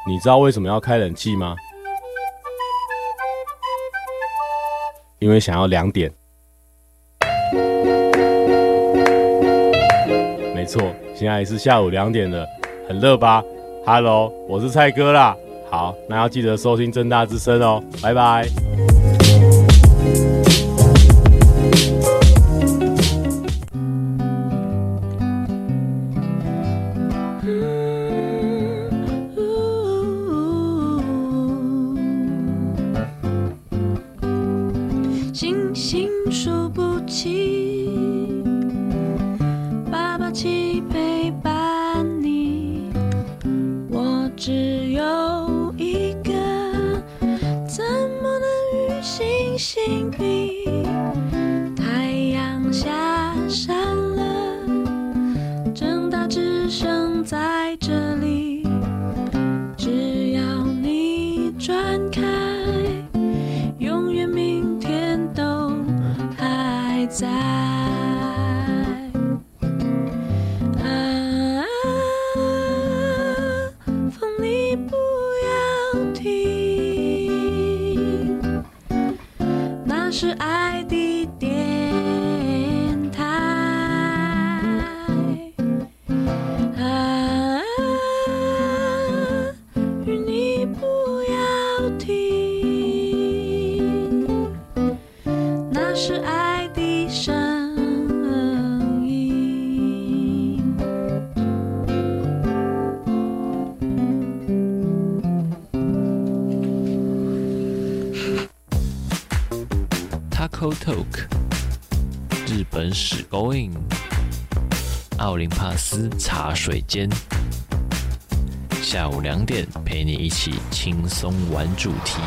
你知道为什么要开冷气吗？因为想要2点。没错，现在是下午2点了，很热吧 ？Hello， 我是蔡哥啦。好，那要记得收听政大之声哦，拜拜。 星星数不清，爸爸期陪伴你，我只有一个，怎么能与星星比？太阳下山了，正大之声在这里，只要你转开，永远明天都还在。风你不要停，那是爱的电台。与你不要停，那是爱的声音。 Taco Talk 日本史 Going 奥林帕斯茶水间，下午2点陪你一起轻松玩主题。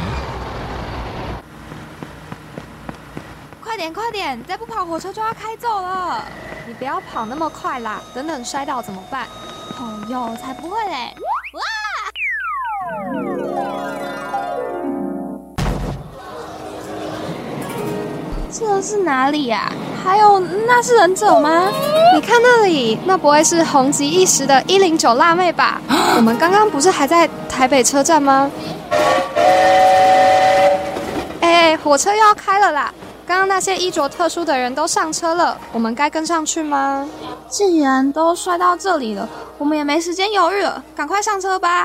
快点快点，再不跑火车就要开走了。 你不要跑那么快啦，等等摔倒怎么办？ 哦哟，才不会嘞！哇！这是哪里呀？还有，那是忍者吗？ 你看那里，那不会是红极一时的109辣妹吧？我们刚刚不是还在台北车站吗？火车又要开了啦！刚刚那些衣着特殊的人都上车了，我们该跟上去吗？ 既然都摔到这里了，我们也没时间犹豫了，赶快上车吧！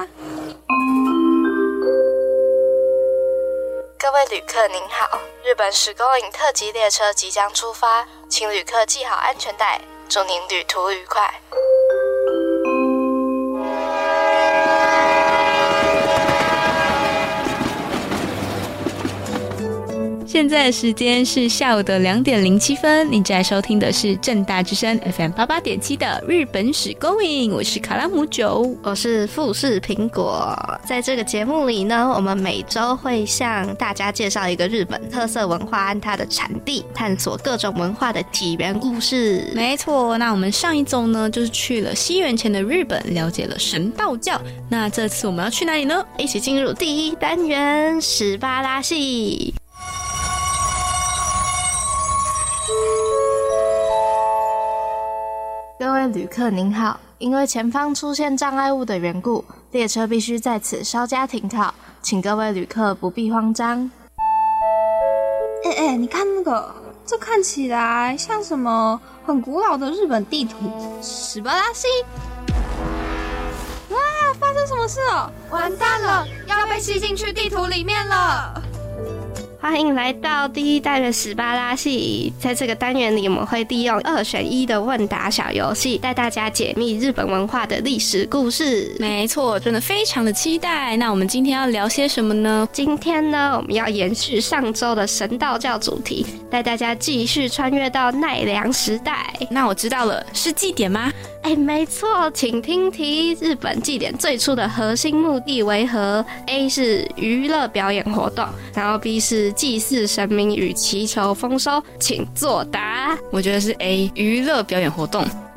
各位旅客您好，日本10公里特急列车即将出发，请旅客系好安全带，祝您旅途愉快。 现在的时间是下午的2点07分，你正在收听的是政大之声 FM88.7 的日本史 Going， 我是卡拉姆酒， 我是富士苹果。在这个节目里呢，我们每周会向大家介绍一个日本特色文化和它的产地，探索各种文化的起源故事。 没错，那我们上一周呢，就是去了西元前的日本，了解了神道教。那这次我们要去哪里呢？ 一起进入第1单元十八拉系。各位旅客您好，因为前方出现障碍物的缘故，列车必须在此稍加停靠，请各位旅客不必慌张。 你看那个，这看起来像什么很古老的日本地图，十八拉系。哇，发生什么事了？ 完蛋了，要被吸进去地图里面了。 欢迎来到第1单元十八拉系，在这个单元里，我们会利用2选1的问答小游戏，带大家解密日本文化的历史故事。 没错，真的非常的期待。那我们今天要聊些什么呢？ 今天呢，我们要延续上周的神道教主题，带大家继续穿越到奈良时代。 那我知道了，是祭典吗？ 没错，请听题。日本祭典最初的核心目的为何？ A 是娱乐表演活动，然后 B 是祭祀神明与祈求丰收，请作答。 我觉得是 A 娱乐表演活动。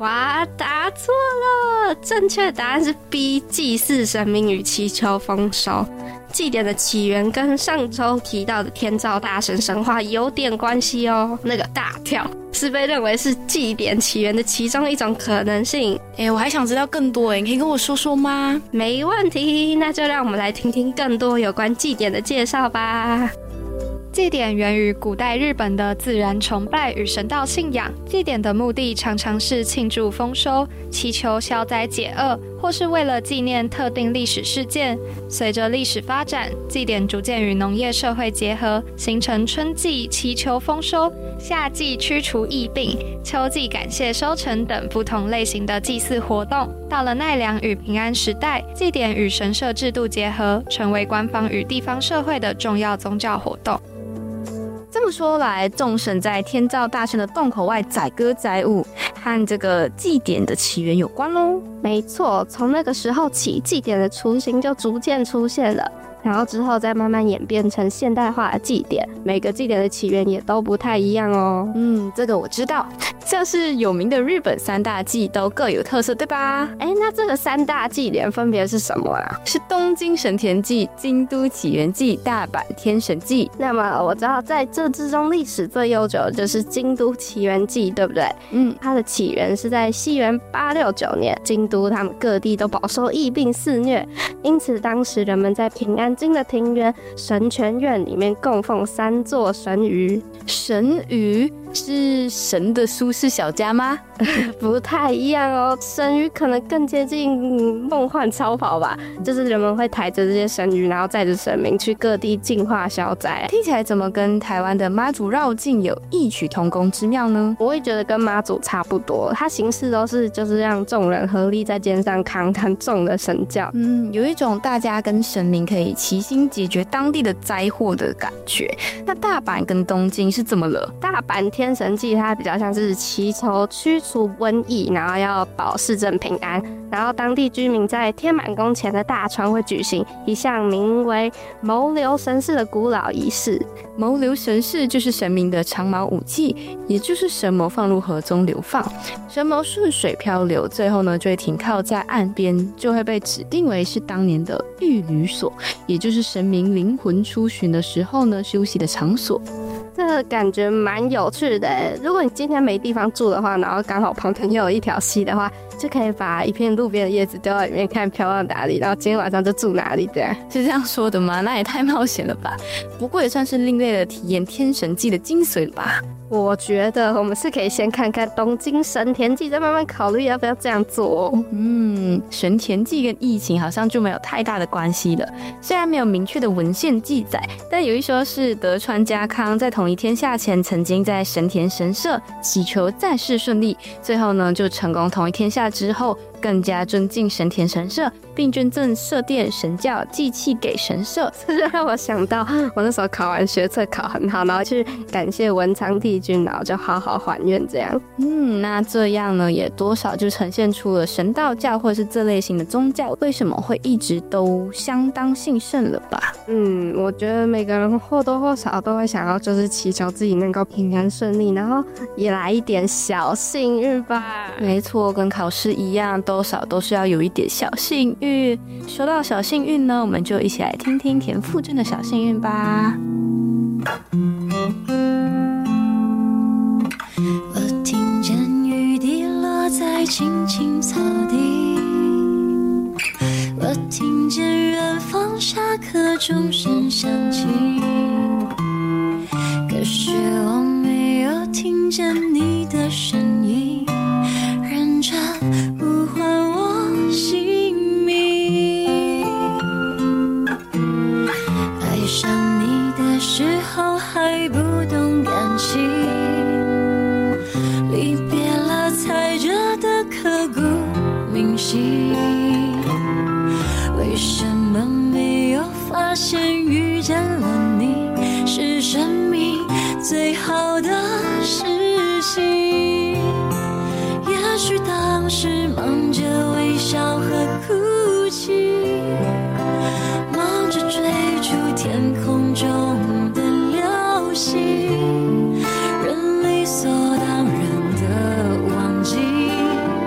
哇，答错了！正确答案是 B， 祭祀神明与祈求丰收。祭典的起源跟上周提到的天照大神神话有点关系哦。那个大跳是被认为是祭典起源的其中一种可能性。 我还想知道更多，你可以跟我说说吗？ 没问题，那就让我们来听听更多有关祭典的介绍吧。 祭典源于古代日本的自然崇拜与神道信仰。祭典的目的常常是庆祝丰收、祈求消灾解厄，或是为了纪念特定历史事件。随着历史发展，祭典逐渐与农业社会结合，形成春季祈求丰收、夏季驱除疫病、秋季感谢收成等不同类型的祭祀活动。到了奈良与平安时代，祭典与神社制度结合，成为官方与地方社会的重要宗教活动。 这么说来，众神在天照大神的洞口外载歌载舞，和这个祭典的起源有关咯。 没错，从那个时候起，祭典的雏形就逐渐出现了。然后之后再慢慢演变成现代化的祭典，每个祭典的起源也都不太一样哦。 这个我知道，像是有名的日本三大祭都各有特色，对吧？ 那这个三大祭典分别是什么啊？ 是东京神田祭、京都起源祭、大阪天神祭。 那么我知道在这之中历史最悠久的就是京都起源祭，对不对？它的起源是在西元869年，京都他们各地都饱受疫病肆虐，因此当时人们在平安京的庭园神泉院里面供奉3座神鱼。 神鱼是神的苏氏小家吗？ 不太一样哦，神鱼可能更接近梦幻超跑吧，就是人们会抬着这些神鱼，然后载着神明去各地净化消灾。 听起来怎么跟台湾的妈祖绕境有异曲同工之妙呢？ 我会觉得跟妈祖差不多，它形式都是就是让众人合力在肩上扛很重的神教。 有一种大家跟神明可以齐心解决当地的灾祸的感觉。那大阪跟东京是怎么了？ 大阪天神祭它比较像是祈求驱除瘟疫，然后要保市政平安。然后当地居民在天满宫前的大川会举行一项名为谋流神事的古老仪式。 谋流神事就是神明的长矛武器，也就是神魔放入河中流放，神魔顺水漂流，最后呢就会停靠在岸边，就会被指定为是当年的御旅所，也就是神明灵魂出巡的时候呢休息的场所。 这个感觉蛮有趣的耶。如果你今天没地方住的话，然后刚好旁边又有一条溪的话，就可以把一片路边的叶子丢到里面，看飘到哪里，然后今天晚上就住哪里。这样是这样说的吗？那也太冒险了吧。不过也算是另类的体验天神祭的精髓了吧。 我觉得我们是可以先看看东京神田祭，再慢慢考虑要不要这样做哦。 神田祭跟疫情好像就没有太大的关系了。虽然没有明确的文献记载，但有一说是德川家康在统一天下前，曾经在神田神社祈求在世顺利，最后呢就成功统一天下之后，更加尊敬神田神社，并捐赠社殿、神教、祭器给神社。 这就让我想到我那时候考完学测考很好，然后去感谢文昌帝君，然后就好好还愿这样。 那这样呢也多少就呈现出了神道教或是这类型的宗教为什么会一直都相当兴盛了吧。 我觉得每个人或多或少都会想要就是祈求自己能够平安顺利，然后也来一点小幸运吧。 没错，跟考试一样，多少都是要有一点小幸运。说到小幸运呢，我们就一起来听听田馥甄的小幸运吧。 我听见雨滴落在青青草地，我听见远方下课钟声响起，可是我没有听见你的声音，认真呼唤我姓名。爱上你的时候还不懂感情，离别了才觉得刻骨铭心。为什么没有发现遇见了你是生命最好的事情？也许当时忙着微笑和哭泣，忙着追逐天空中的流星，人理所当然的忘记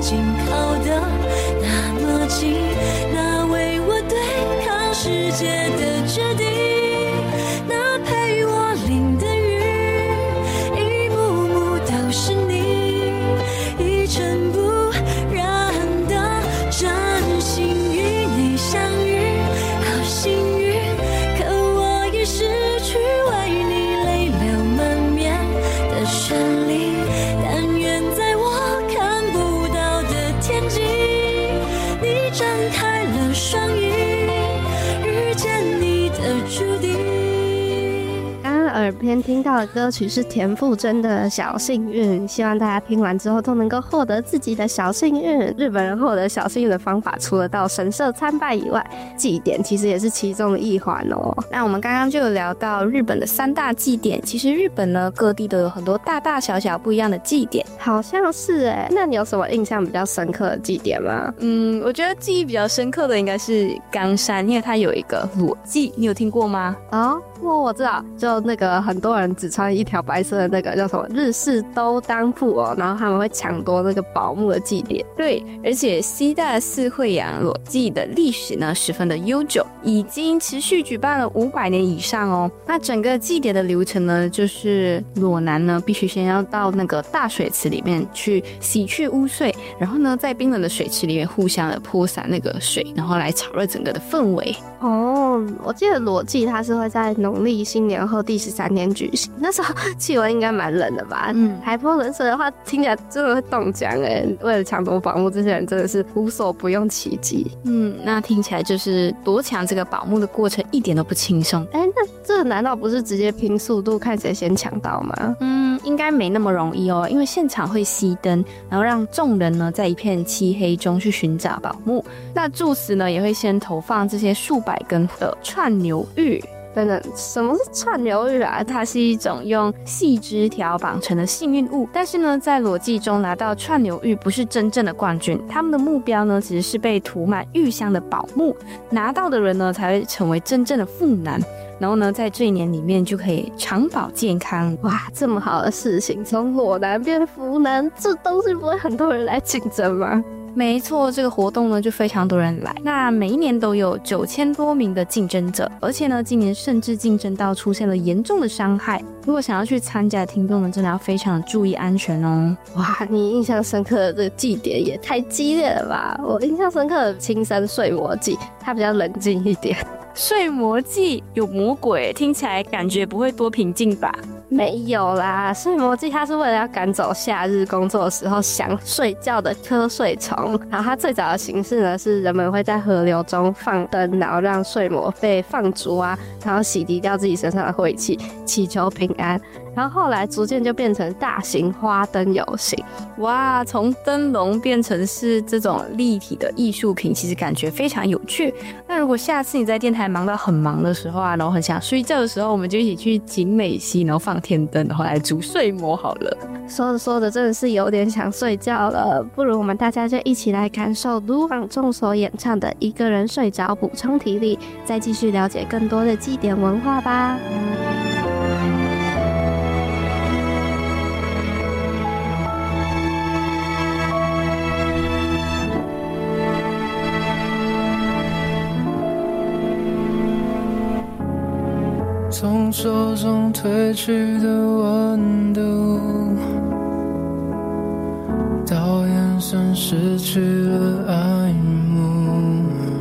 近，靠得那么近，那为我对抗世界的决定，那陪我淋的雨，一幕幕都是你，一尘不染的真心与你相遇，好幸运，可我已失去为你泪流满面的权利，但愿在我看不到的天际，你张开了双翼，遇见你的注定。 刚刚耳边听到的歌曲是田馥甄的《小幸运》，希望大家听完之后都能够获得自己的小幸运。日本人获得小幸运的方法，除了到神社参拜以外，祭典其实也是其中的一环哦。 那我们刚刚就有聊到日本的3大祭典，其实日本呢各地都有很多大大小小不一样的祭典， 好像是哎。那你有什么印象比较深刻的祭典吗？ 我觉得记忆比较深刻的应该是冈山，因为它有一个裸祭，你有听过吗？ 哦，我知道，就那个很多人只穿一条白色的那个叫什么日式兜裆布哦，然后他们会抢夺那个宝木的祭典。 对，而且西大寺会养裸祭的历史呢十分的悠久，已经持续举办了500年以上哦。那整个祭典的流程呢，就是裸男呢必须先要到那个大水池里面去洗去污秽，然后呢在冰冷的水池里面互相的泼洒那个水，然后来炒热整个的氛围。 哦，我记得裸祭它是会在农历新年后第13天举行，那时候气温应该蛮冷的吧？海泼冷水的话，听起来真的会冻僵哎。为了抢夺宝木，这些人真的是无所不用其极。 那听起来就是夺抢这个宝木的过程一点都不轻松。 那这难道不是直接拼速度看谁先抢到吗？ 应该没那么容易哦，因为现场会熄灯，然后让众人呢在一片漆黑中去寻找宝木。那住持呢也会先投放这些数百根的串牛玉。 等等，什么是串牛玉啊？ 它是一种用细枝条绑成的幸运物，但是呢，在裸祭中拿到串牛玉不是真正的冠军，他们的目标呢，其实是被涂满玉香的宝木，拿到的人呢，才会成为真正的富男。然后呢，在这一年里面就可以长保健康。 哇，这么好的事情，从裸男变福男，这东西不会很多人来竞争吗？ 没错，这个活动呢就非常多人来，那每一年都有9000多名的竞争者，而且呢今年甚至竞争到出现了严重的伤害。如果想要去参加的听众们，真的要非常注意安全哦。 哇，你印象深刻的这个祭典也太激烈了吧！我印象深刻的青山睡魔祭，它比较冷静一点。 睡魔祭有魔鬼，听起来感觉不会多平静吧？ 没有啦，睡魔祭它是为了要赶走夏日工作的时候想睡觉的瞌睡虫。然后它最早的形式呢，是人们会在河流中放灯，然后让睡魔被放逐啊，然后洗涤掉自己身上的晦气，祈求平安。然后后来逐渐就变成大型花灯游行。 哇，从灯笼变成是这种立体的艺术品，其实感觉非常有趣。那如果下次你在电台忙到很忙的时候啊，然后很想睡觉的时候，我们就一起去景美溪，然后放天灯，然后来逐睡魔好了。 说着说着真的是有点想睡觉了，不如我们大家就一起来感受卢广仲所演唱的《一个人睡着补充体力》，再继续了解更多的祭典文化吧。 从手中褪去的温度，到眼神失去了爱慕，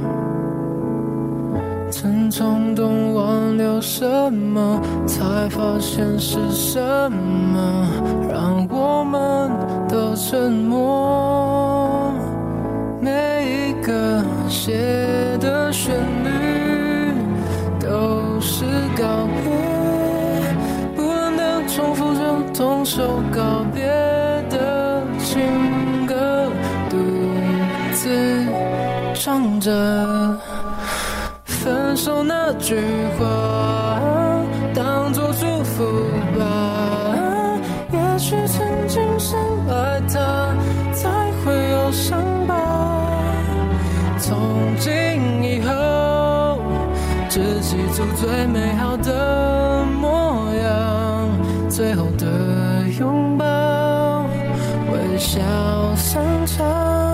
曾冲动挽留什么，才发现是什么让我们都沉默。每一个写的旋律都是告别，不断的重复着同首告别的情歌，独自唱着分手那句话，当作祝福吧。也许曾经深爱他，才会有伤疤。从今以后，只记住最美好的模样，最后的拥抱，微笑散场。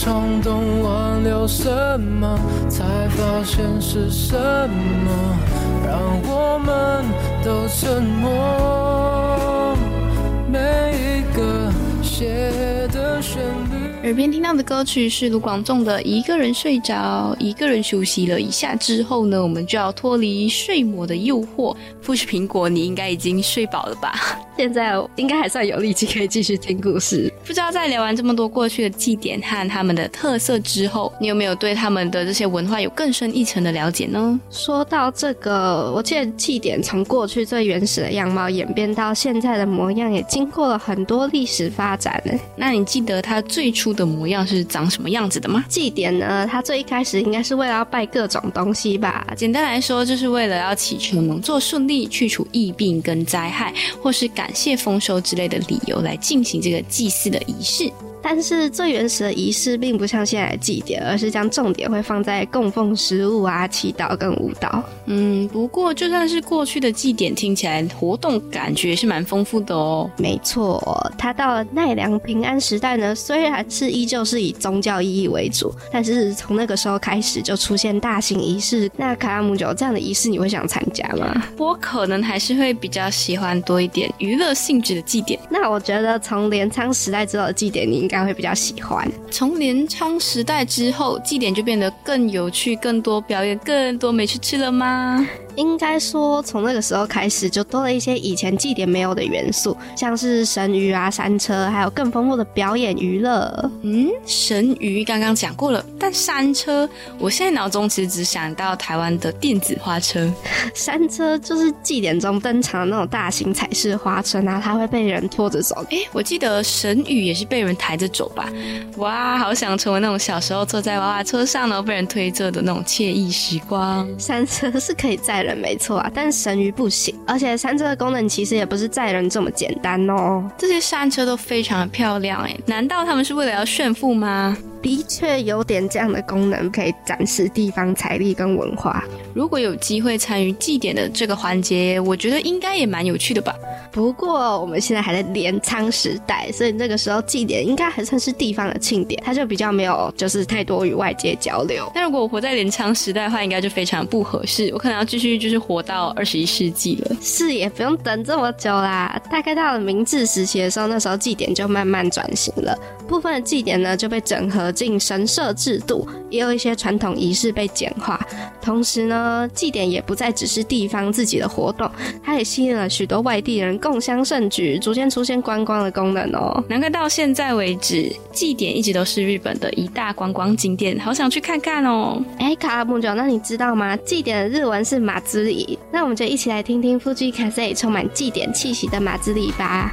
冲动挽留什么，才发现是什么让我们都沉默。每一个写的旋律。 耳边听到的歌曲是卢广仲的《一个人睡着，一个人休息了一下》之后呢，我们就要脱离睡魔的诱惑。富士苹果，你应该已经睡饱了吧？ 现在应该还算有力气可以继续听故事。 不知道在聊完这么多过去的祭典和他们的特色之后，你有没有对他们的这些文化有更深一层的了解呢？ 说到这个，我记得祭典从过去最原始的样貌演变到现在的模样，也经过了很多历史发展呢。 那你记得它最初的模样是长什么样子的吗？ 祭典呢，它最一开始应该是为了要拜各种东西吧。 简单来说，就是为了要祈求农作顺利，去除疫病跟灾害，或是感谢丰收之类的理由来进行这个祭祀的仪式。 但是最原始的仪式并不像现在的祭典，而是将重点会放在供奉食物啊、祈祷跟舞蹈。 不过就算是过去的祭典，听起来活动感觉是蛮丰富的哦。 没错，它到了奈良平安时代呢，虽然是依旧是以宗教意义为主，但是从那个时候开始就出现大型仪式。那卡拉姆酒这样的仪式，你会想参加吗？ 我可能还是会比较喜欢多一点娱乐性质的祭典。 那我觉得从镰仓时代之后的祭典，你应该会比较喜欢。 从镰仓时代之后，祭典就变得更有趣、更多表演、更多美食吃了吗？ 应该说从那个时候开始就多了一些以前祭典没有的元素，像是神鱼啊、山车，还有更丰富的表演娱乐。 神鱼刚刚讲过了，但山车我现在脑中其实只想到台湾的电子花车。 山车就是祭典中登场的那种大型彩饰花车，然后它会被人拖着走。 我记得神鱼也是被人抬着走吧。哇，好想成为那种小时候坐在娃娃车上然后被人推着的那种惬意时光。 山车是可以载人没错啊，但是神鱼不行，而且山车的功能其实也不是载人这么简单哦。 这些山车都非常的漂亮难道他们是为了要炫富吗？ 的确有点这样的功能，可以展示地方财力跟文化。 如果有机会参与祭典的这个环节，我觉得应该也蛮有趣的吧。 不过我们现在还在镰仓时代，所以那个时候祭典应该还算是地方的庆典，它就比较没有就是太多与外界交流。 但如果我活在镰仓时代的话，应该就非常不合适，我可能要继续就是活到21世纪了。 是也不用等这么久啦，大概到了明治时期的时候，那时候祭典就慢慢转型了，部分的祭典呢就被整合进神社制度，也有一些传统仪式被简化。同时呢，祭典也不再只是地方自己的活动，它也吸引了许多外地人共襄盛举，逐渐出现观光的功能哦。 难怪到现在为止，祭典一直都是日本的一大观光景点，好想去看看哦。 卡拉木酒，那你知道吗？祭典的日文是马兹里，那我们就一起来听听Fujikase充滿祭典氣息的馬茲里吧。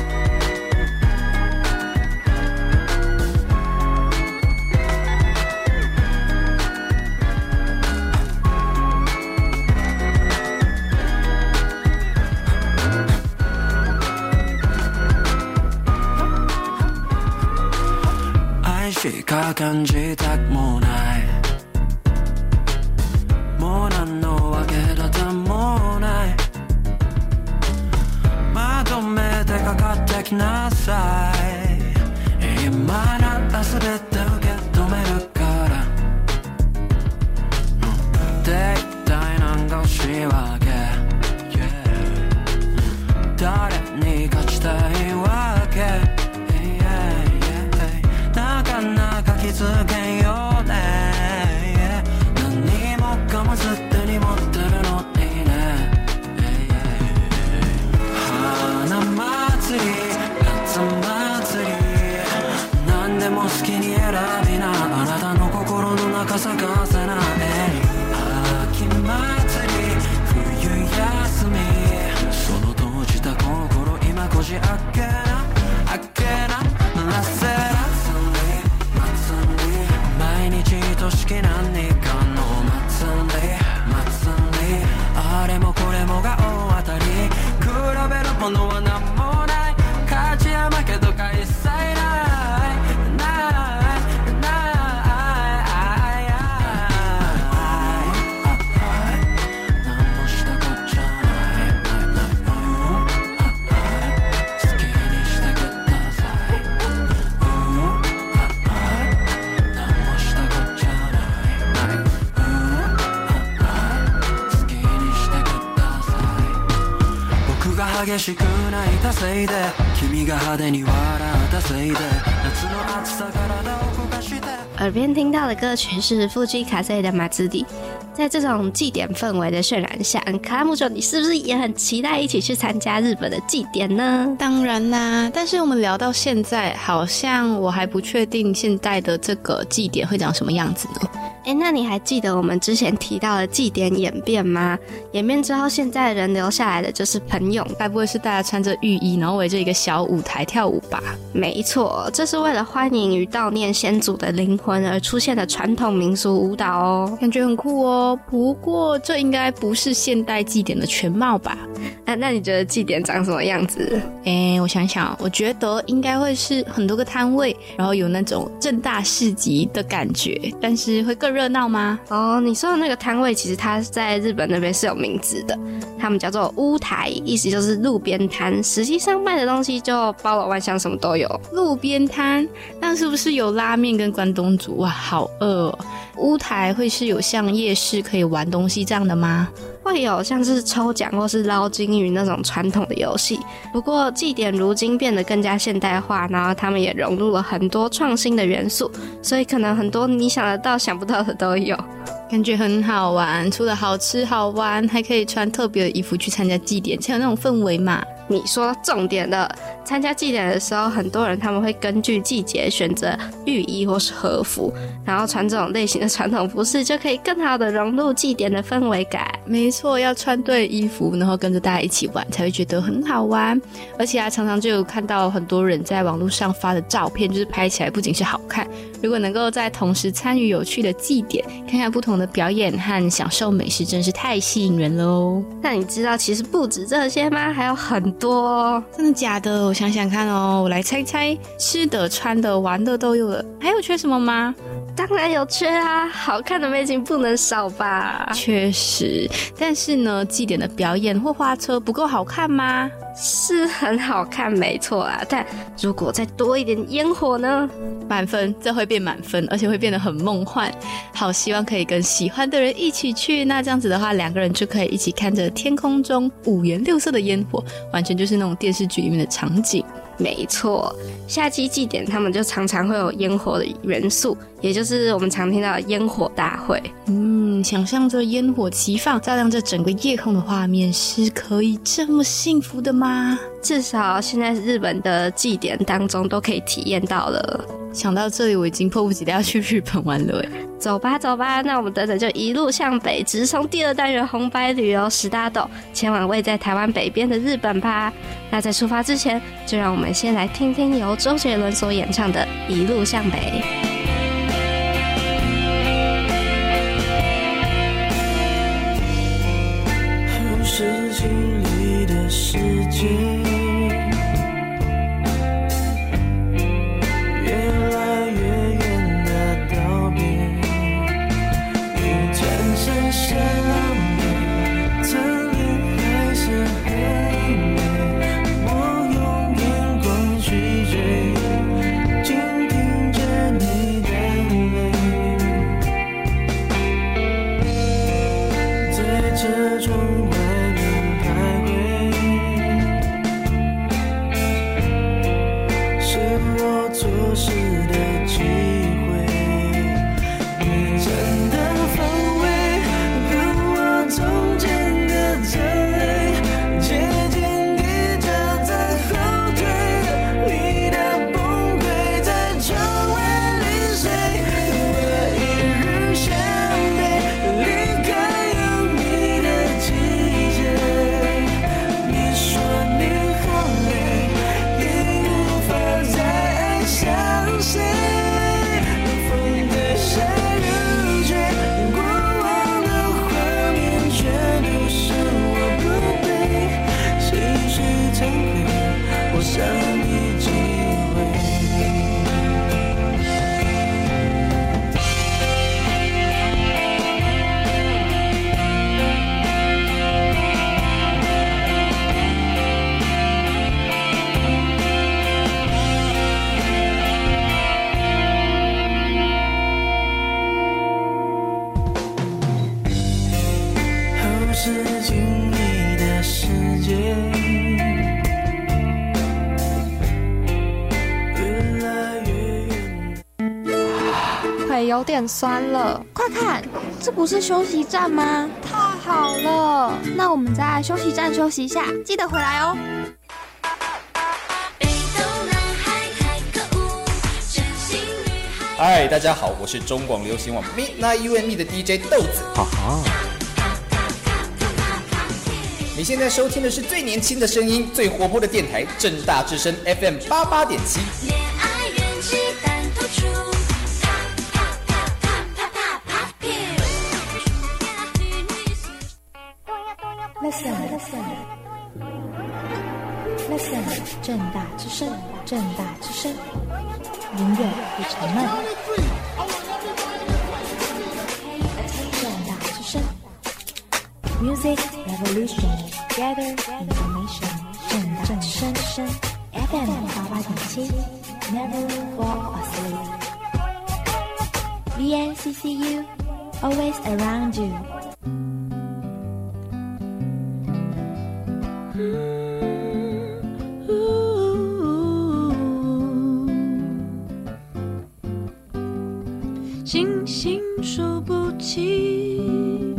愛しか感じたくもないもう何のわけだともないまとめてかかってきなさい今なら全て受け止めるからで一体何が欲しいわけ、誰に勝ちたいわけなかなか気づけんよね何もかもすでに持ってるのにね花祭り夏祭り何でも好きに選びなあなたの心の中咲かせな秋祭り冬激しく泣いたせいで君が派手に笑ったせいで夏の暑さ体を動かして耳边听到的歌曲是富士卡塞的马兹蒂。在这种祭典氛围的渲染下，卡拉木九，你是不是也很期待一起去参加日本的祭典呢？ 当然啦，但是我们聊到现在，好像我还不确定现在的这个祭典会长什么样子呢。 那你还记得我们之前提到的祭典演变吗？演变之后，现在人留下来的就是朋友， 该不会是大家穿着浴衣，然后围着一个小舞台跳舞吧？ 没错，这是为了欢迎与悼念先祖的灵魂而出现的传统民俗舞蹈哦， 感觉很酷哦。不过这应该不是现代祭典的全貌吧？ 那你觉得祭典长什么样子？ 我想想，我觉得应该会是很多个摊位，然后有那种盛大市集的感觉，但是会更热闹吗？ 你说的那个摊位其实它在日本那边是有名字的，他们叫做屋台，意思就是路边摊，实际上卖的东西就包罗万象，什么都有。 路边摊，那是不是有拉面跟关东煮？哇，好饿哦。屋台会是有像夜市可以玩东西这样的吗？ 会有像是抽奖或是捞金鱼那种传统的游戏，不过祭典如今变得更加现代化，然后他们也融入了很多创新的元素，所以可能很多你想得到想不到的都有， 感觉很好玩。除了好吃好玩，还可以穿特别的衣服去参加祭典，才有那种氛围嘛。 你说重点了，参加祭典的时候，很多人他们会根据季节选择浴衣或是和服，然后穿这种类型的传统服饰，就可以更好的融入祭典的氛围感。 没错，要穿对衣服，然后跟着大家一起玩，才会觉得很好玩。而且常常就有看到很多人在网络上发的照片，就是拍起来不仅是好看，如果能够在同时参与有趣的祭典，看看不同的表演和享受美食，真是太吸引人了哦。 那你知道其实不止这些吗？还有很多哦。 真的假的？我想想看哦，我来猜猜，吃的穿的玩的都有了，还有缺什么吗？ 当然有缺啊，好看的美景不能少吧。 确实，但是呢，祭典的表演或花车不够好看吗？ 是很好看没错啦，但如果再多一点烟火呢？ 满分，这会变满分，而且会变得很梦幻。好希望可以跟喜欢的人一起去，那这样子的话，两个人就可以一起看着天空中五颜六色的烟火，完全就是那种电视剧里面的场景。 没错，夏季祭典他们就常常会有烟火的元素，也就是我们常听到的烟火大会。 想象着烟火齐放，照亮着整个夜空的画面，是可以这么幸福的吗？ 至少现在日本的祭典当中都可以体验到了。 想到这里，我已经迫不及待要去日本玩了耶。 走吧走吧，那我们等等就一路向北，直冲第二单元红白旅游10大斗，前往位在台湾北边的日本吧。那在出发之前，就让我们先来听听由周杰伦所演唱的《一路向北》。 是经历的世界，越来越远的道别，你转身向北，侧脸还是很美，我用眼光去追，倾听着你的泪，在这窗外做事的机会，你站的方位跟我中间的这类渐渐地着在后退，你的崩溃在窗外淋水，我一日向北，离开有你的季节，你说你好累，已无法再相信风对谁如雪，过往的画面全都是我不对，细水长流，我想你机会。是经历的世界， 腿有点酸了。 快看，这不是休息站吗？ 太好了， 那我们在休息站休息一下，记得回来哦。 嗨，大家好，我是中广流行网 Midnight You and Me 的 DJ 豆子。 哈哈。 你现在收听的是最年轻的声音、最活泼的电台——政大之声 FM 88.7。 Listen， 政大之声，政大之声，音乐不沉闷。政大之声 ，Music Revolution，Gather Information， 政大之声 ，FM 88.7 ，Never fall asleep。VNCCU，always around you。 星星数不清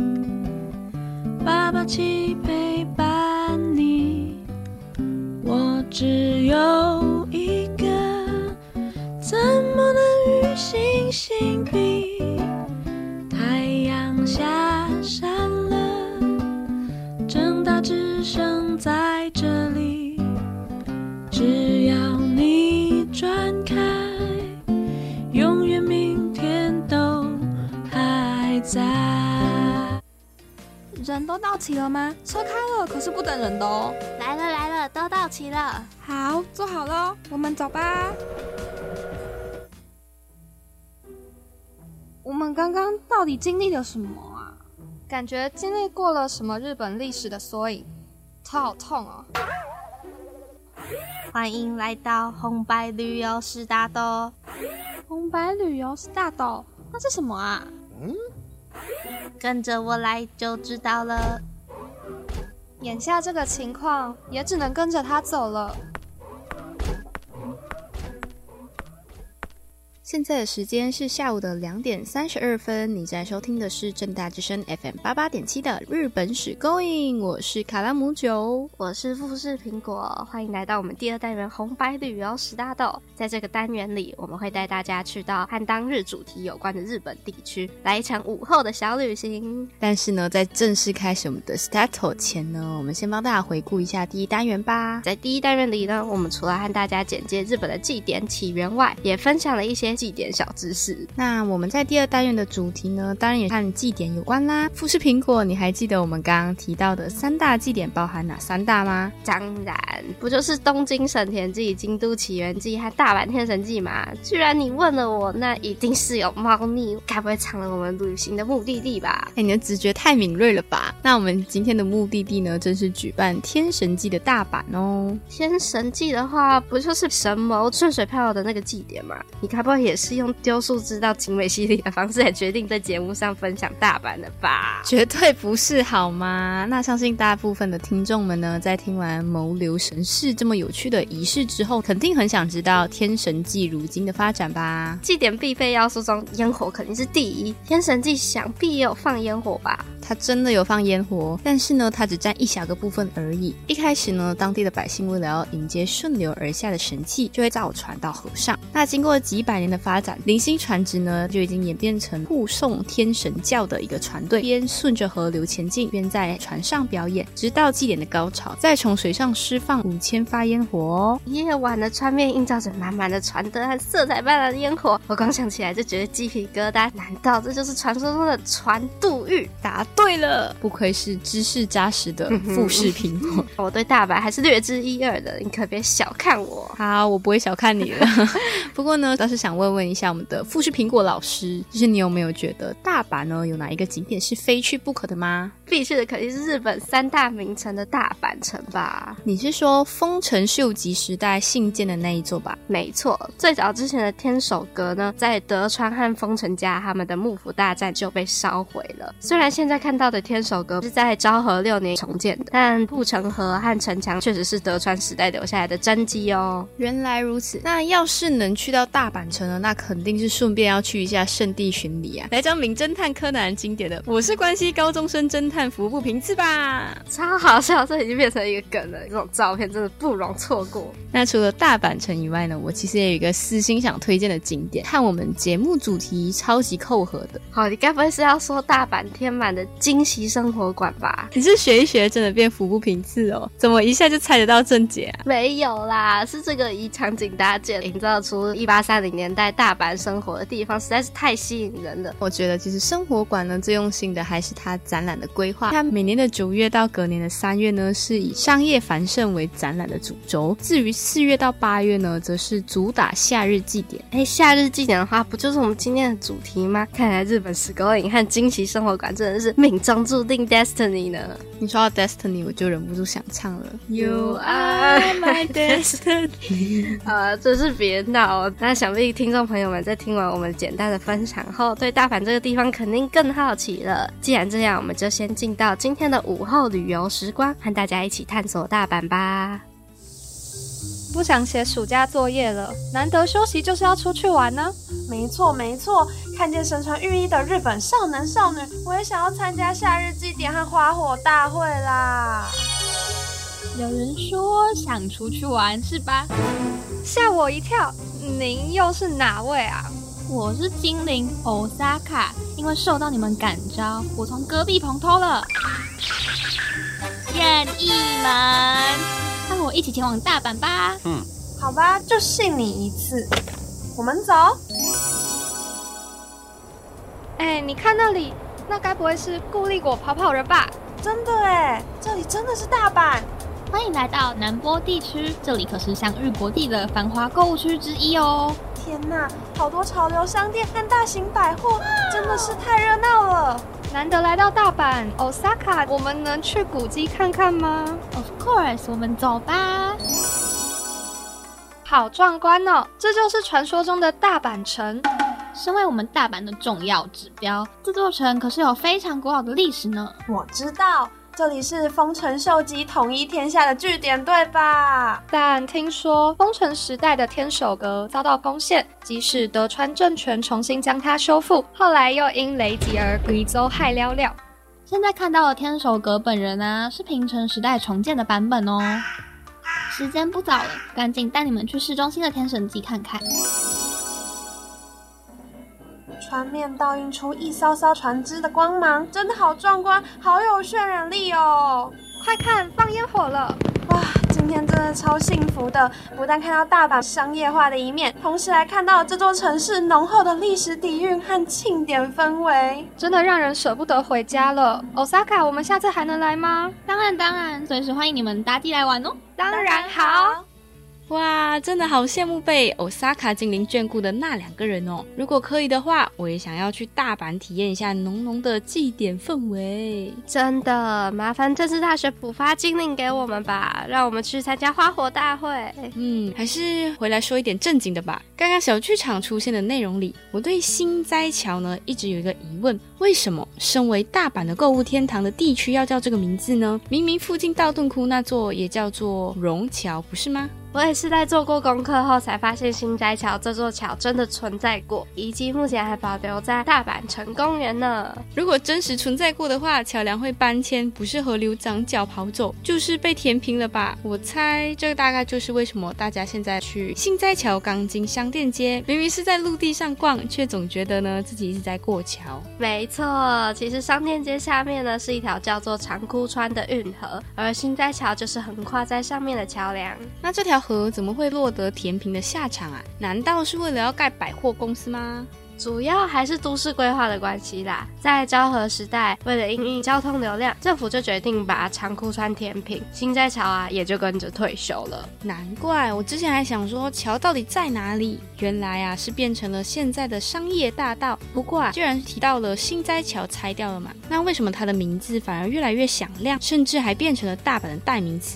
，887陪伴你，我只有一个，怎么能与星星比？太阳下山了，政大之声在这里，只要你转开，永远明天都还在。 人都到齐了吗？车开了，可是不等人的哦。 来了，都到齐了。 好，坐好了，我们走吧。我们刚刚到底经历了什么啊？ 感觉经历过了什么日本历史的缩影，头好痛哦。 欢迎来到红白旅游十大豆。 红白旅游十大豆，那是什么啊？ 跟着我来就知道了。 眼下这个情况，也只能跟着他走了。 现在的时间是下午的2点32分，你在收听的是政大之声 FM 88.7的日本史 Going， 我是卡拉姆酒， 我是富士苹果，欢迎来到我们第2单元红白旅游十大豆。在这个单元里，我们会带大家去到和当日主题有关的日本地区，来一场午后的小旅行。 但是呢，在正式开始我们的 Start 前呢，我们先帮大家回顾一下第1单元吧。 在第1单元里呢，我们除了和大家简介日本的祭典起源外，也分享了一些祭典小知识。 那我们在第2单元的主题呢，当然也和祭典有关啦。富士苹果，你还记得我们刚刚提到的3大祭典包含哪3大吗？ 当然不就是东京神田祭、京都起源祭和大阪天神祭吗？居然你问了我，那一定是有猫腻，该不会藏了我们旅行的目的地吧？ 你的直觉太敏锐了吧？那我们今天的目的地呢，正是举办天神祭的大阪哦。 天神祭的话，不就是神魔顺水漂流的那个祭典吗？你该不会也是用丢树枝到景美溪里的方式来决定在节目上分享大阪的吧？ 绝对不是好吗？那相信大部分的听众们呢，在听完谋流神事这么有趣的仪式之后，肯定很想知道天神祭如今的发展吧。 祭典必备要素中，烟火肯定是第一，天神祭想必也有放烟火吧？ 它真的有放烟火，但是呢，它只占一小个部分而已。一开始呢，当地的百姓为了要迎接顺流而下的神器，就会造船到河上。那经过几百年的发展，零星船只呢就已经演变成护送天神教的一个船队，边顺着河流前进，边在船上表演，直到祭典的高潮，再从水上释放5000发烟火哦。 夜晚的船面映照着满满的船灯和色彩斑斓的烟火，我刚想起来就觉得鸡皮疙瘩。难道这就是传说中的船渡狱？ 答对了，不愧是知识扎实的富士苹果。 我对大阪还是略知一二的，你可别小看我。 好，我不会小看你了。不过呢，倒是想问一下我们的富士苹果老师，就是你有没有觉得大阪呢有哪一个景点是非去不可的吗？ 必去的肯定是日本3大名城的大阪城吧？ 你是说丰臣秀吉时代兴建的那一座吧？ 没错，最早之前的天守阁呢，在德川和丰臣家他们的幕府大战就被烧毁了。虽然现在看到的天守阁是在昭和6年重建的，但护城河和城墙确实是德川时代留下来的真迹哦。 原来如此，那要是能去到大阪城呢，那肯定是顺便要去一下圣地巡礼啊，来张名侦探柯南经典的我是关西高中生侦探服部平次吧， 超好笑，这已经变成一个梗了，这种照片真的不容错过。 那除了大阪城以外呢，我其实也有一个私心想推荐的景点，和我们节目主题超级扣合的。 好，你该不会是要说大阪天满的惊喜生活馆吧？ 你是学一学真的变服部平次哦，怎么一下就猜得到正解啊？ 没有啦，是这个以场景搭建，营造出1830年代大阪生活的地方，实在是太吸引人了。 我觉得其实生活馆呢，最用心的还是它展览的规划。它每年的9月到隔年的3月呢，是以商业繁盛为展览的主轴，至于4月到8月呢，则是主打夏日祭典。 夏日祭典的话，不就是我们今天的主题吗？看来日本石沟营和惊喜生活馆真的是命中注定 Destiny 呢。 你说到 Destiny， 我就忍不住想唱了 You are my destiny 真是别闹。那想必听众朋友们在听完我们简单的分享后，对大阪这个地方肯定更好奇了。既然这样，我们就先进到今天的午后旅游时光，和大家一起探索大阪吧。 不想写暑假作业了，难得休息就是要出去玩呢。 没错没错，看见身穿浴衣的日本少男少女，我也想要参加夏日祭典和花火大会啦。 有人说想出去玩是吧？ 吓我一跳，您又是哪位啊？ 我是精灵Osaka，因为受到你们感召，我从隔壁棚偷了任意门，和我一起前往大阪吧。 好吧，就信你一次。我们走。 你看那里，那该不会是固力果跑跑人吧？ 真的耶，这里真的是大阪。 欢迎来到南波地区，这里可是享誉国际的繁华购物区之一哦。 天哪，好多潮流商店和大型百货，真的是太热闹了。 难得来到大阪 Osaka， 我们能去古迹看看吗？ Of course， 我们走吧。 好壮观哦，这就是传说中的大阪城。 身为我们大阪的重要指标，这座城可是有非常古老的历史呢。 我知道，这里是丰臣秀吉统一天下的据点，对吧？ 但听说丰臣时代的天守阁遭到攻陷，即使德川政权重新将它修复，后来又因雷击而归州害寥寥。 现在看到的天守阁本人啊，是平成时代重建的版本哦。时间不早了，赶紧带你们去市中心的天神祭看看。 船面倒映出一艘艘船只的光芒，真的好壮观，好有渲染力哦！ 快看，放烟火了！ 哇，今天真的超幸福的，不但看到大阪商业化的一面，同时还看到这座城市浓厚的历史底蕴和庆典氛围， 真的让人舍不得回家了。Osaka， 我们下次还能来吗？ 当然，随时欢迎你们搭机来玩哦。 当然好。 哇，真的好羡慕被 Osaka 精灵眷顾的那2个人哦！如果可以的话，我也想要去大阪体验一下浓浓的祭典氛围。 真的，麻烦政治大学补发精灵给我们吧，让我们去参加花火大会。 还是回来说一点正经的吧。刚刚小剧场出现的内容里，我对心斋桥呢一直有一个疑问：为什么身为大阪的购物天堂的地区要叫这个名字呢？明明附近道顿窟那座也叫做荣桥，不是吗？ 我也是在做过功课后才发现心斋桥这座桥真的存在过，遗迹目前还保留在大阪城公园呢。 如果真实存在过的话，桥梁会搬迁，不是河流长脚跑走，就是被填平了吧。我猜这大概就是为什么大家现在去心斋桥钢筋商店街，明明是在陆地上逛，却总觉得呢自己一直在过桥。 没错，其实商店街下面呢是一条叫做长枯川的运河，而心斋桥就是横跨在上面的桥梁。 那这条河怎么会落得填平的下场啊？难道是为了要盖百货公司吗？ 主要还是都市规划的关系啦。在昭和时代，为了因应交通流量，政府就决定把长枯川填平，心斋桥啊也就跟着退休了。 难怪我之前还想说桥到底在哪里，原来啊是变成了现在的商业大道。不过啊，既然提到了心斋桥拆掉了嘛，那为什么它的名字反而越来越响亮，甚至还变成了大阪的代名词？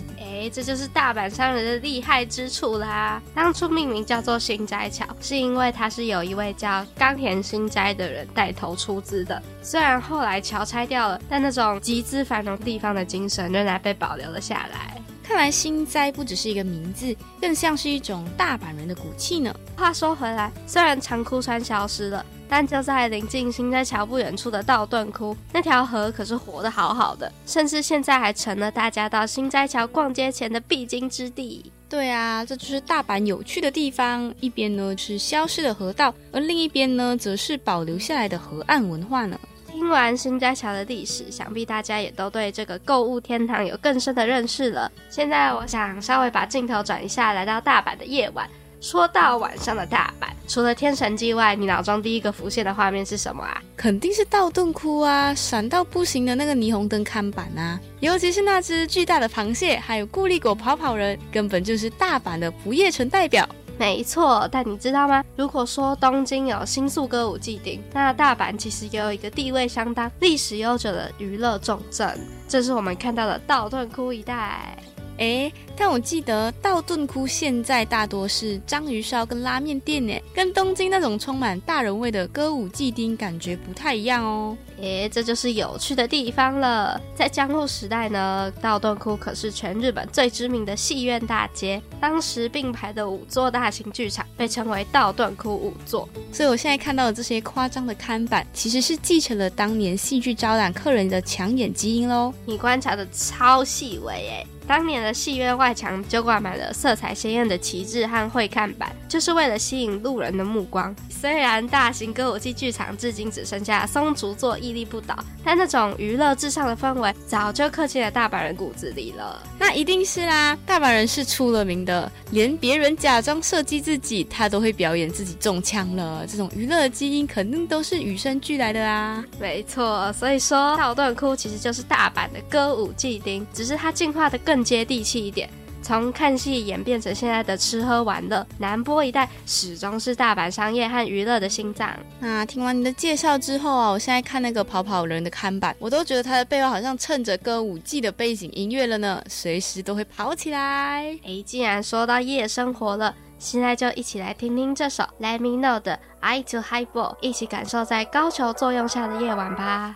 这就是大阪商人的厉害之处啦。当初命名叫做心斋桥，是因为它是有一位叫冈田心斋的人带头出资的。虽然后来桥拆掉了，但那种集资繁荣地方的精神仍然被保留了下来。 看来心斋不只是一个名字，更像是一种大阪人的骨气呢。 话说回来，虽然长窟川消失了，但就在临近心斋桥不远处的道顿窟，那条河可是活得好好的，甚至现在还成了大家到心斋桥逛街前的必经之地。 对啊，这就是大阪有趣的地方，一边呢是消失的河道，而另一边呢则是保留下来的河岸文化呢。 听完心斋桥的历史，想必大家也都对这个购物天堂有更深的认识了。现在我想稍微把镜头转一下，来到大阪的夜晚。说到晚上的大阪，除了天神祭外，你脑中第一个浮现的画面是什么啊？ 肯定是道顿窟啊，闪到不行的那个霓虹灯看板啊，尤其是那只巨大的螃蟹，还有固力果跑跑人，根本就是大阪的不夜城代表。 没错，但你知道吗？如果说东京有新宿歌舞伎町，那大阪其实也有一个地位相当、历史悠久的娱乐重镇，这是我们看到的道顿窟一带。 但我记得道顿窟现在大多是章鱼烧跟拉面店耶，跟东京那种充满大人味的歌舞伎町感觉不太一样哦。 这就是有趣的地方了。在江户时代呢，道顿窟可是全日本最知名的戏院大街，当时并排的5座大型剧场被称为道顿窟5座。 所以我现在看到的这些夸张的看板，其实是继承了当年戏剧招揽客人的抢眼基因咯。 你观察的超细微耶。当年的戏院外墙就挂满了色彩鲜艳的旗帜和会看板，就是为了吸引路人的目光。虽然大型歌舞伎剧场至今只剩下松竹座屹立不倒，但那种娱乐至上的氛围早就刻进了大阪人骨子里了。 那一定是啦，大阪人是出了名的，连别人假装射击自己，他都会表演自己中枪了。这种娱乐的基因肯定都是与生俱来的啊。 没错，所以说道顿窟其实就是大阪的歌舞伎町，只是它进化的更接地气一点，从看戏演变成现在的吃喝玩乐，南波一带始终是大阪商业和娱乐的心脏。 那听完你的介绍之后啊，我现在看那个跑跑人的看板，我都觉得它的背后好像衬着歌舞伎的背景音乐了呢，随时都会跑起来。 既然说到夜生活了，现在就一起来听听这首 Let Me Know 的 Eye to Highball， 一起感受在高潮作用下的夜晚吧。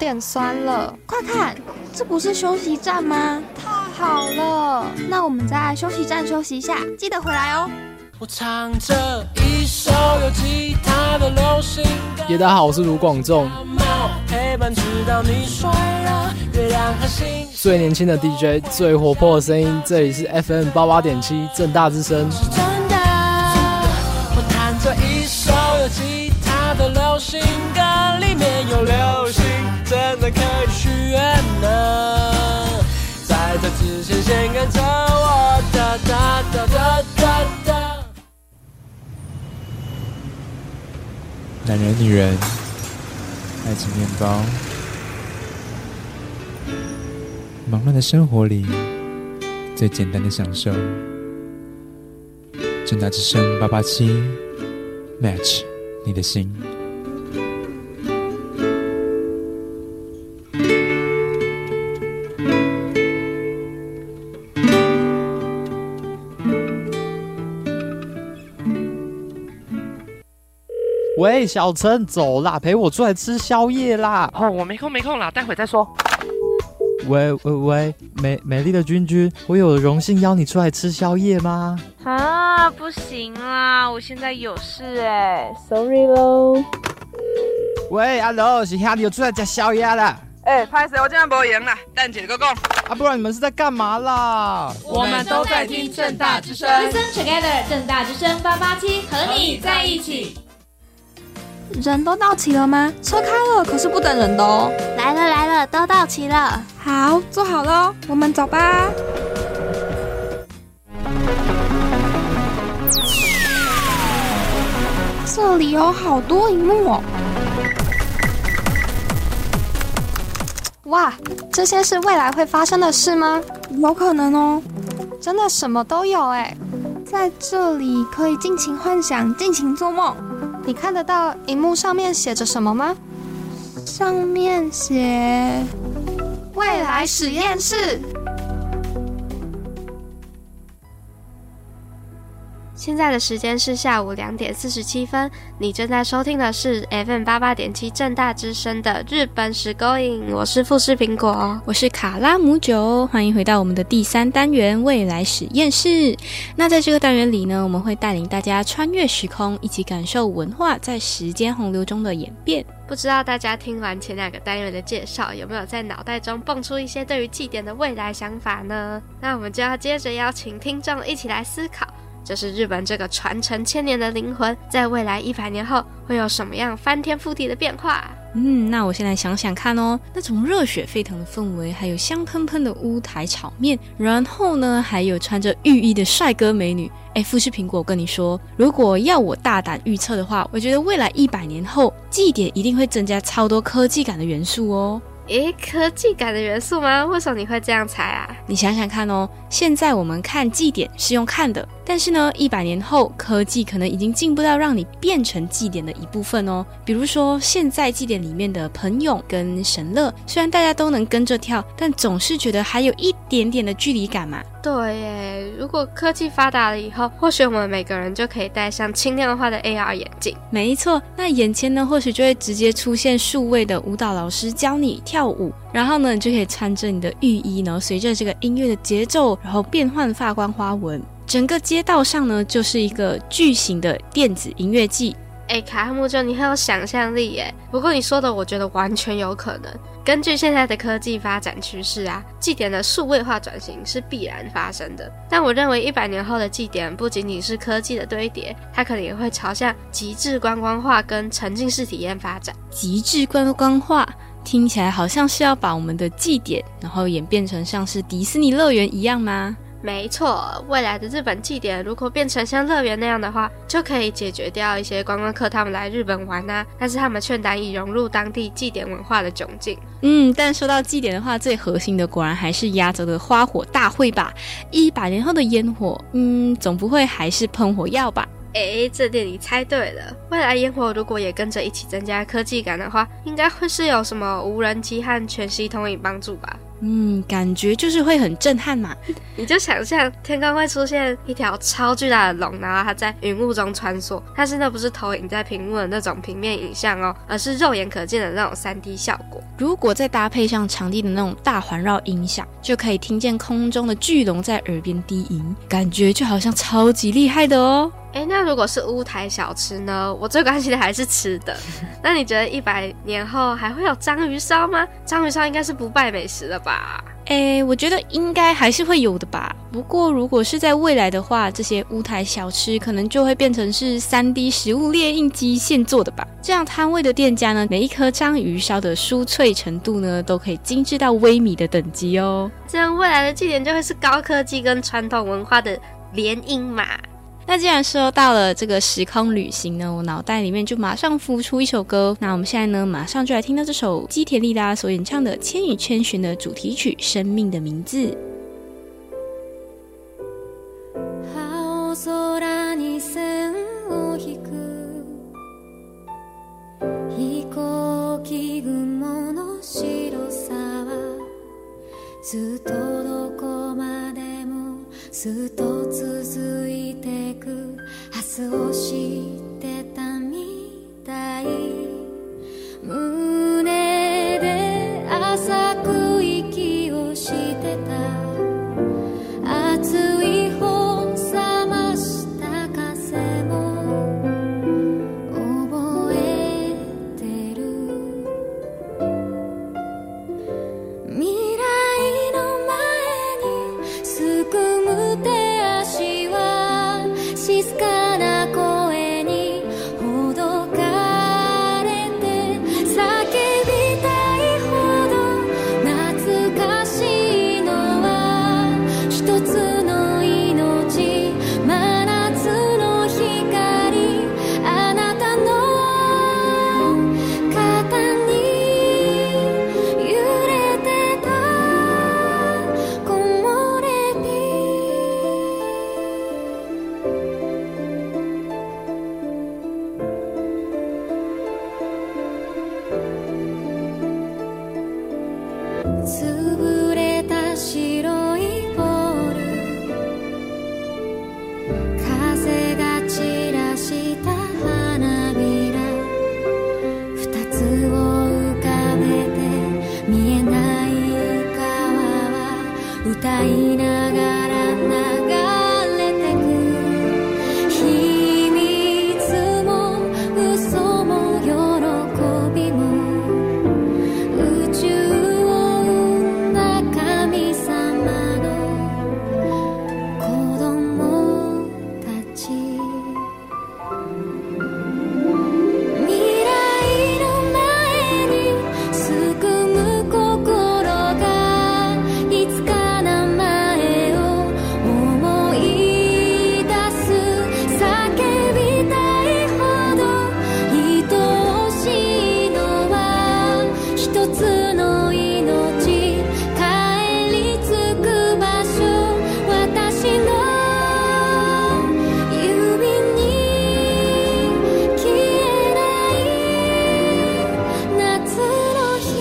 点酸了。 快看，这不是休息站吗？ 太好了， 那我们在休息站休息一下，记得回来哦。 我唱着一首有吉他的流行歌。 大家好，我是卢广仲， 陪伴直到你睡了，月亮和星星。 最年轻的 DJ， 最活泼的声音，这里是 FM 88.7正大之声。 是真的，我弹着一首有吉他的流行歌，里面有流星，真的可以许愿呢。在这之前，先跟着我哒哒哒哒哒哒。 男人女人，爱情面包。忙乱的生活里，最简单的享受。正大之声887 ，match 你的心。 喂，小陈，走啦，陪我出来吃宵夜啦。 哦，我没空啦，待会再说。 喂，美丽的君君，我有荣幸邀你出来吃宵夜吗？ 啊，不行啦，我现在有事，sorry 咯。 喂，阿楼，是兄弟有出来吃宵夜啦。 拍谁？我今天没闲啦，等姐个讲。 不然你们是在干嘛啦？ 我们都在听正大之声 Listen together， 正大之声887，和你在一起。人都到齐了吗？车开了，可是不等人的哦。 来了，都到齐了。 好，坐好了，我们走吧。这里有好多萤幕哦。 哇，这些是未来会发生的事吗？ 有可能哦。 真的什么都有在这里可以尽情幻想，尽情做梦。 你看得到荧幕上面写着什么吗？ 上面写未来实验室。 现在的时间是下午2点47分，你正在收听的是 FM 88.7正大之声的日本史勾引，我是富士苹果， 我是卡拉姆酒，欢迎回到我们的第3单元未来实验室。那在这个单元里呢，我们会带领大家穿越时空，一起感受文化在时间洪流中的演变。 不知道大家听完前2个单元的介绍，有没有在脑袋中蹦出一些对于祭典的未来想法呢？那我们就要接着邀请听众一起来思考，就是日本这个传承1000年的灵魂，在未来100年后会有什么样翻天覆地的变化？ 那我先来想想看哦，那种热血沸腾的氛围，还有香喷喷的乌台炒面，然后呢，还有穿着浴衣的帅哥美女。富士苹果，我跟你说，如果要我大胆预测的话，我觉得未来100年后，祭典一定会增加超多科技感的元素哦。 科技感的元素吗？为什么你会这样猜啊？ 你想想看哦，现在我们看祭典是用看的，但是呢，100年后科技可能已经进步到让你变成祭典的一部分哦。比如说，现在祭典里面的盆踊跟神乐，虽然大家都能跟着跳，但总是觉得还有一点点的距离感嘛。 对耶，如果科技发达了以后，或许我们每个人就可以戴上轻量化的 AR 眼镜。 没错，那眼前呢，或许就会直接出现数位的舞蹈老师教你跳舞，然后呢，你就可以穿着你的浴衣，然后随着这个音乐的节奏，然后变换发光花纹。整个街道上呢，就是一个巨型的电子音乐季。 卡哈木就你很有想象力耶，不过你说的我觉得完全有可能。根据现在的科技发展趋势啊，祭典的数位化转型是必然发生的。但我认为100年后的祭典不仅仅是科技的堆叠，它可能也会朝向极致观光化跟沉浸式体验发展。 极致观光化听起来好像是要把我们的祭典然后演变成像是迪士尼乐园一样吗？ 没错，未来的日本祭典如果变成像乐园那样的话，就可以解决掉一些观光客他们来日本玩啊，但是他们却难以融入当地祭典文化的窘境。 但说到祭典的话，最核心的果然还是压轴的花火大会吧。100年后的烟火，总不会还是喷火药吧？ 这点你猜对了。未来烟火如果也跟着一起增加科技感的话，应该会是有什么无人机和全息投影帮助吧？ 感觉就是会很震撼嘛。 你就想象天空会出现一条超巨大的龙，然后它在云雾中穿梭，但是那不是投影在屏幕的那种平面影像哦，而是肉眼可见的那种 3D 效果。 如果再搭配上场地的那种大环绕音响，就可以听见空中的巨龙在耳边低吟，感觉就好像超级厉害的哦。 那如果是乌台小吃呢？我最关心的还是吃的。那你觉得100年后还会有章鱼烧吗？章鱼烧应该是不败美食了吧？ 我觉得应该还是会有的吧。不过如果是在未来的话，这些乌台小吃可能就会变成是 3D 食物列印机现做的吧。这样摊位的店家呢，每一颗章鱼烧的酥脆程度呢，都可以精致到微米的等级哦。 这样未来的祭典就会是高科技跟传统文化的联姻嘛。 那既然说到了这个时空旅行呢，我脑袋里面就马上浮出一首歌。那我们现在呢，马上就来听到这首基田丽拉所演唱的《千与千寻》的主题曲《生命的名字》。 青空に線を引く飛行機雲の白さはずっとどこまでもずっと続いてく明日を知ってたみたい胸で浅く息をしてた熱い方冷ました風も覚えてる未来の前にすくむ手足は静かな声にほどかれて叫びたいほど懐かしいのは一つの命真夏の光あなたの肩に揺れてた木漏れ日潰れた白いボール風が散らした花びら二つを浮かべて見えない川は歌いながら流れてく秘密も嘘も喜びも宇宙を生んだ神様の子供たち未来の前にすくむ心がいつか名前を思い出す叫びたいほど愛しいのは一つの命帰り着く場所私の指に消えない夏の日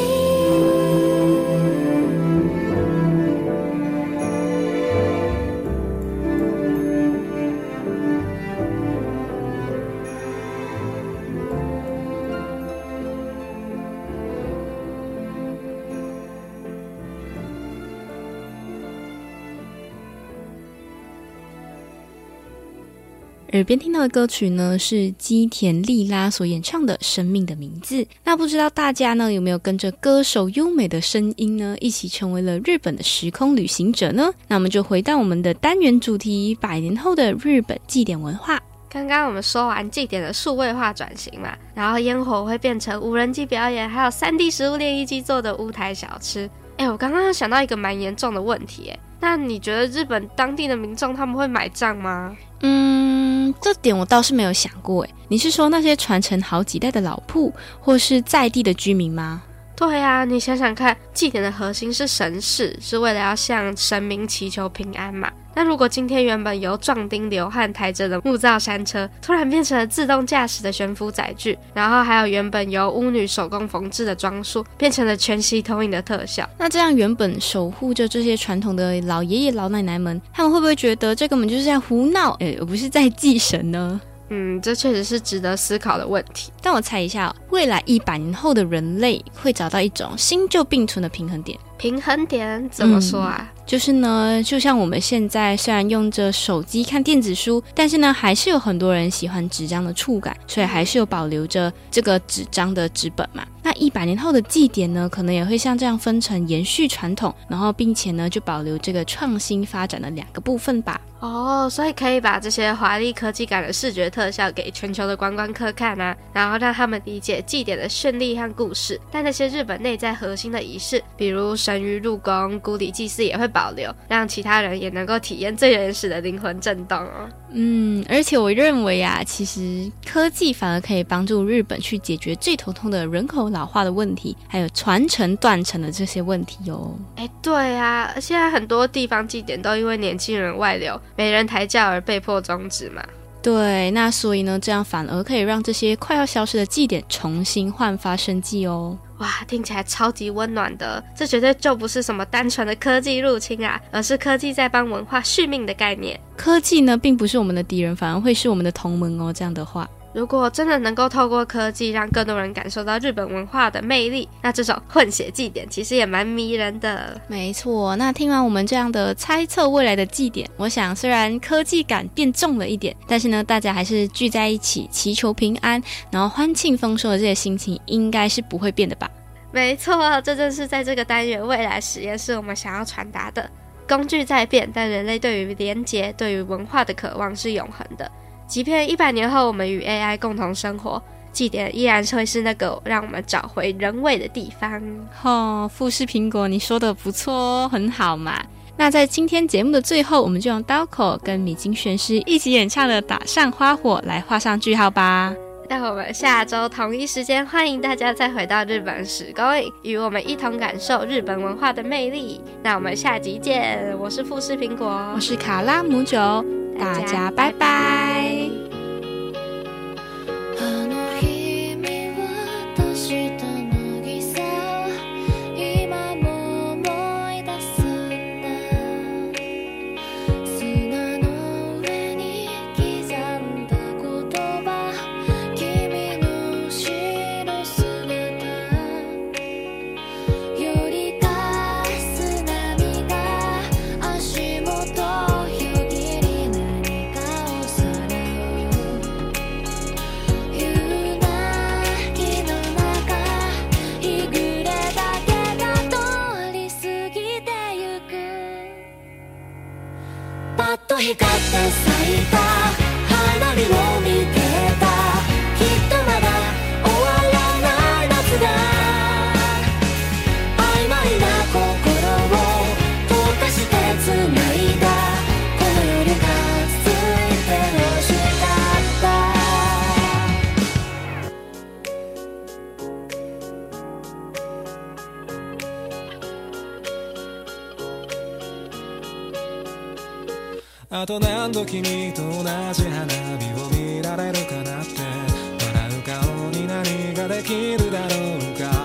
耳边听到的歌曲呢，是基田丽拉所演唱的《生命的名字》。那不知道大家呢，有没有跟着歌手优美的声音呢，一起成为了日本的时空旅行者呢？那我们就回到我们的单元主题，100年后的日本祭典文化。 刚刚我们说完祭典的数位化转型嘛，然后烟火会变成无人机表演，还有 3D 食物列印机做的乌台小吃。我刚刚想到一个蛮严重的问题，那你觉得日本当地的民众他们会买账吗？ 这点我倒是没有想过。你是说那些传承好几代的老铺，或是在地的居民吗？ 对啊，你想想看，祭典的核心是神事，是为了要向神明祈求平安嘛。那如果今天原本由壮丁流汗抬着的木造山车，突然变成了自动驾驶的悬浮载具，然后还有原本由巫女手工缝制的装束，变成了全息投影的特效， 那这样原本守护着这些传统的老爷爷老奶奶们，他们会不会觉得这根本就是在胡闹，而不是在祭神呢？ 这确实是值得思考的问题。 但我猜一下，未来100年后的人类会找到一种新旧并存的平衡点。 平衡点怎么说啊？ 就是呢，就像我们现在虽然用着手机看电子书，但是呢，还是有很多人喜欢纸张的触感，所以还是有保留着这个纸张的纸本嘛。那100年后的祭典呢，可能也会像这样分成延续传统，然后并且呢，就保留这个创新发展的2个部分吧。 所以可以把这些华丽科技感的视觉特效给全球的观光客看啊，然后让他们理解祭典的绚丽和故事。但那些日本内在核心的仪式，比如神谕入宫、孤礼祭祀也会保留，让其他人也能够体验最原始的灵魂震动哦。 而且我认为啊，其实科技反而可以帮助日本去解决最头痛的人口老化的问题，还有传承断层的这些问题哦。 对啊，现在很多地方祭典都因为年轻人外流没人抬轿而被迫终止嘛。 对，那所以呢，这样反而可以让这些快要消失的祭典重新焕发生机哦。 哇，听起来超级温暖的，这绝对就不是什么单纯的科技入侵啊，而是科技在帮文化续命的概念。 科技呢，并不是我们的敌人，反而会是我们的同盟哦。这样的话， 如果真的能够透过科技让更多人感受到日本文化的魅力，那这种混血祭典其实也蛮迷人的。 没错，那听完我们这样的猜测未来的祭典，我想虽然科技感变重了一点，但是呢，大家还是聚在一起祈求平安，然后欢庆丰收的这些心情应该是不会变的吧。 没错，这正是在这个单元未来实验室我们想要传达的。工具在变，但人类对于连结、对于文化的渴望是永恒的。即便100年后我们与 AI 共同生活，祭典依然会是那个让我们找回人味的地方。 富士苹果，你说的不错哦，很好嘛。那在今天节目的最后，我们就用刀口跟米津玄师一起演唱的《打上花火》来画上句号吧。 让我们下周同一时间欢迎大家再回到日本时光影，与我们一同感受日本文化的魅力。那我们下集见，我是富士苹果， 我是卡拉姆酒，大家拜拜。 光って咲いた花火を見てた、きっとまだ終わらない夏だ。曖昧な心を溶かして繋いだ、この夜が続いてほしかった。 あと何度君と同じ花火を見られるかなって、笑う顔に何ができるだろうか。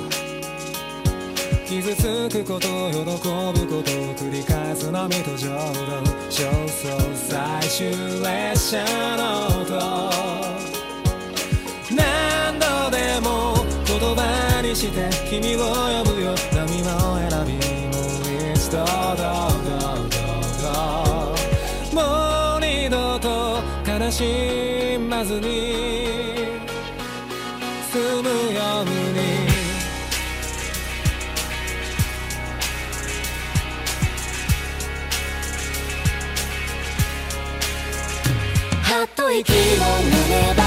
傷つくこと喜ぶことを繰り返す波と浄土、焦燥最終列車の音、何度でも言葉にして君を呼ぶよ、波も選びもう一度もう二度と悲しまずに済むように。 はっと息を飲めば